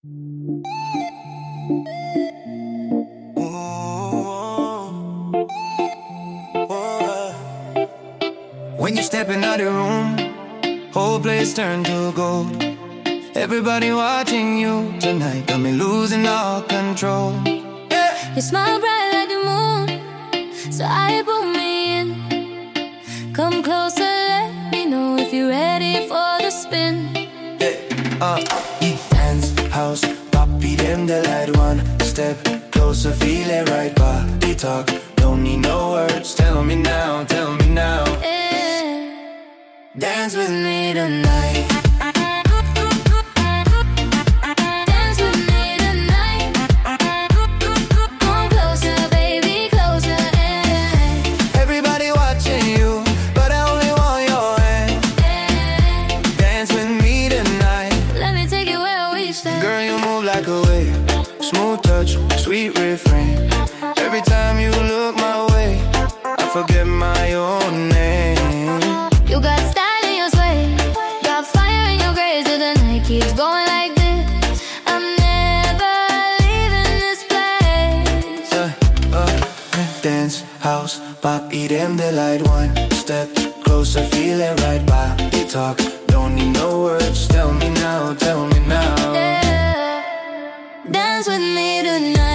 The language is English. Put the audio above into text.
When you step in the room, whole place turned to gold. Everybody watching you tonight got me losing all control. Yeah. You smile bright like the moon, so I put me in. Come closer, let me know if you're ready for the spin. Dance, house, poppy, them the light. One step closer, feel it right. Body talk, don't need no words. Tell me now, tell me now. Yeah. Dance with me tonight. Dance with me tonight. Come closer, baby, closer, yeah. Everybody watching you, but I only want your hand. Yeah. Dance with me tonight. Let me take you where we stand. Girl, you move like a wave. Smooth touch, sweet refrain. Every time you look my way, I forget my own name. You got style in your sway, got fire in your grace. Till the night keeps going like this, I'm never leaving this place. Dance, house, pop, eat them the light. One step closer, feel it right. Body talk, don't need no words. Tell me now, tell me now. Yeah. Dance with me tonight.